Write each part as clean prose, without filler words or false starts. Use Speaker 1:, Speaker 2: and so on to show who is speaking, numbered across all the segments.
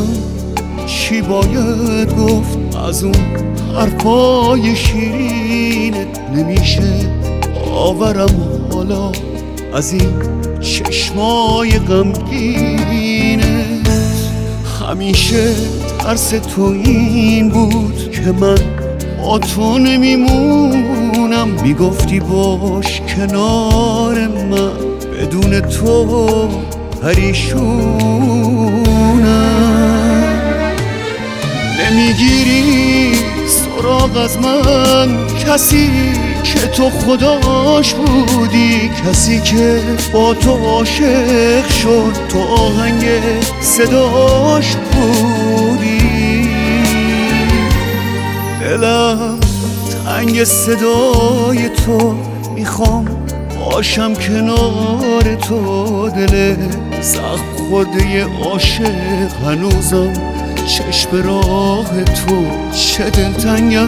Speaker 1: نمیدونم چی باید گفت از اون حرفای شیرینت. نمیشه باورم حالا از این چشمای غمگینت. همیشه ترس تو این بود که من با تو نمیمونم. میگفتی باش کنار من، بدون تو پریشونم. نمیگیری سراغ از من، کسی که تو خداش بودی، کسی که با تو عاشق شد، تو آهنگ صداش بودی. دلم تنگ صدای تو، میخوام باشم کنار تو. دل زخم خورده عاشق هنوزم چشم راه تو. چه دلتنگم،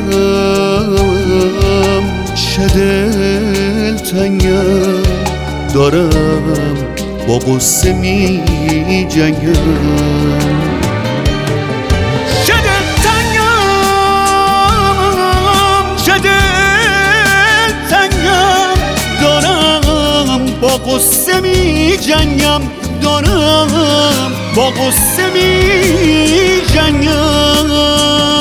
Speaker 1: چه دلتنگم، دارم با غصه می جنگم. چه دلتنگم، چه دلتنگم، دارم با غصه می جنگم. دارم با غصه می جنگم.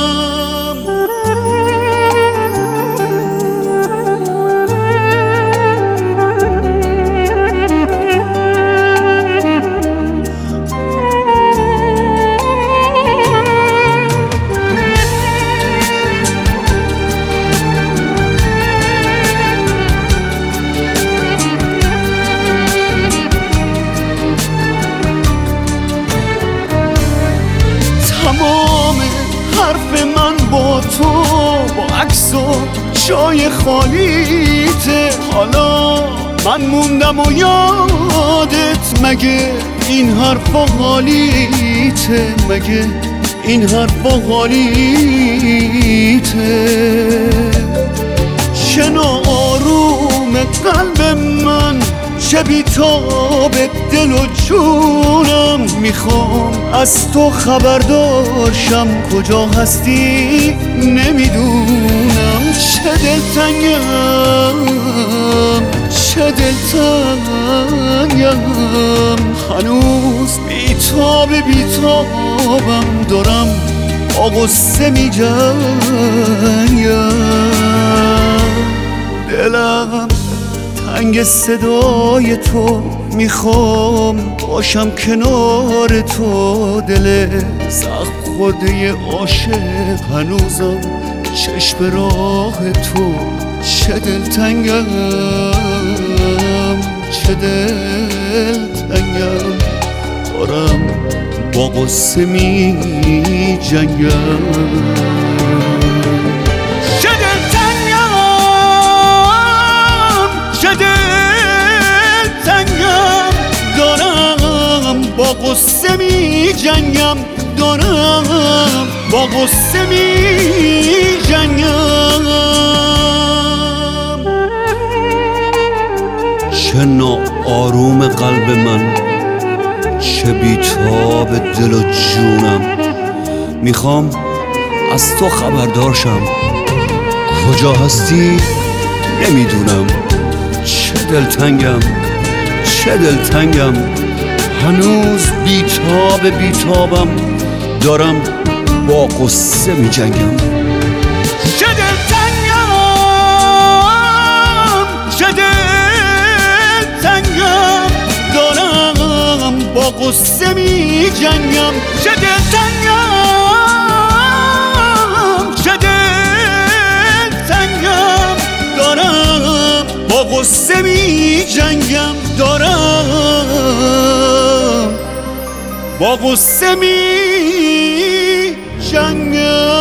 Speaker 1: تمام حرف من با تو، با عکس و جای خالیته. حالا من موندم و یادت، مگه این حرفا حالیته؟ مگه این حرفا حالیته؟ چه ناآروم قلب من، چه بیتاب دل و جونم. میخوام از تو خبردارشم، کجا هستی نمیدونم. چه دلتنگم، چه دلتنگم، هنوز بیتابم، دارم با غصه میجنگم. دلم تنگ صدای تو، میخوام باشم کنار تو. دل زخم خورده عاشق هنوزم چشم راه تو. چه دلتنگم، چه دلتنگم، دارم با غصه می جنگم. چه دلتنگم، چه دلتنگم، دارم با غصه می جنگم. دارم با غصه می جنگم.
Speaker 2: چه ناآروم قلب من، چه بیتاب دل و جونم. میخوام از تو خبردارشم، کجا هستی نمیدونم. چه دلتنگم، چه دلتنگم، هنوز بیتابم، دارم با غصه می جنگم.
Speaker 1: چه دلتنگم، چه دلتنگم، دارم با غصه می جنگم. چه دلتنگم، چه دلتنگم، دارم با غصه می جنگم. دارم با غصه می جنگم.